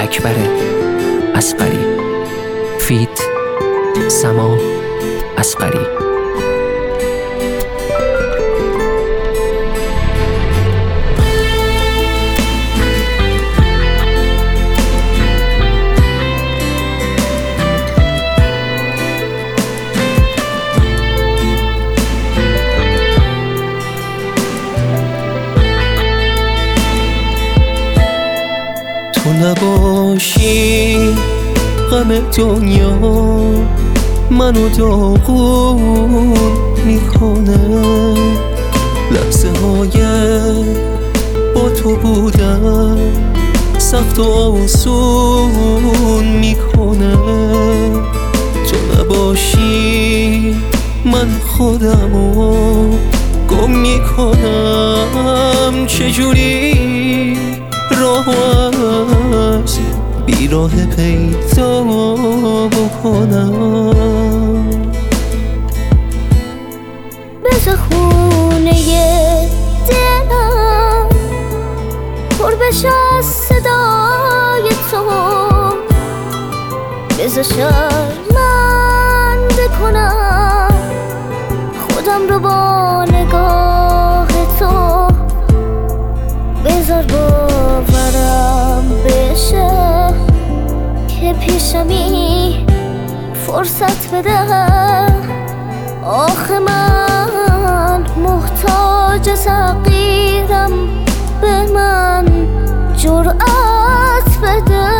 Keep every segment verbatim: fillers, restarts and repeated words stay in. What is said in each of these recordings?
اکبر اصغری، فیت سما اصغری. تو نباشی غم دنیا منو داغون میکنه، لحظه های با تو بودن سخت و آسون میکنه. تو نباشی من خودمو گم میکنم، چجوری راه از بیراه پیدا بکنم. بذار خونه دلم پر بشه از صدای تو، بذار شرمنده کنم خودم رو با نگاه تو، بذار باورم بشه که پیشمی فرصت بده. آخه من محتاج تغییرم، به من جرأت بده.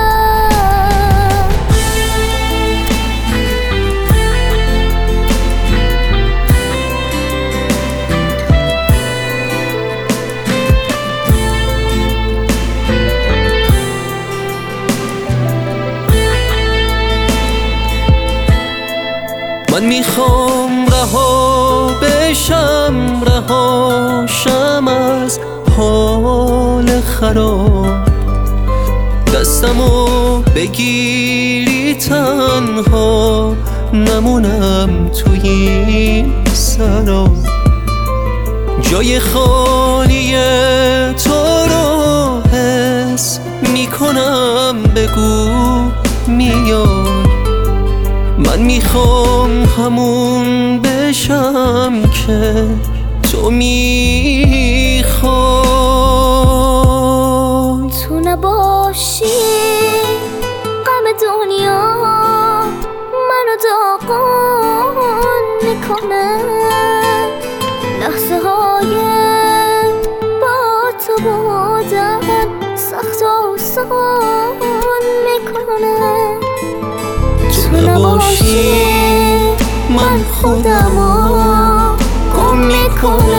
من میخوام رها بشم، رهاشم از حال خراب، دستمو بگیری تنها نمونم توی این سرا. جای خالی تو رو حس میکنم، بگو میای. من میخوام همون بشم که تو میخوای. تو نباشی غم دنیا منو داغون میکنه، لحظه های با تو بودن سخت و آسان میکنه. تو نباشی من خودمو گم میکنم،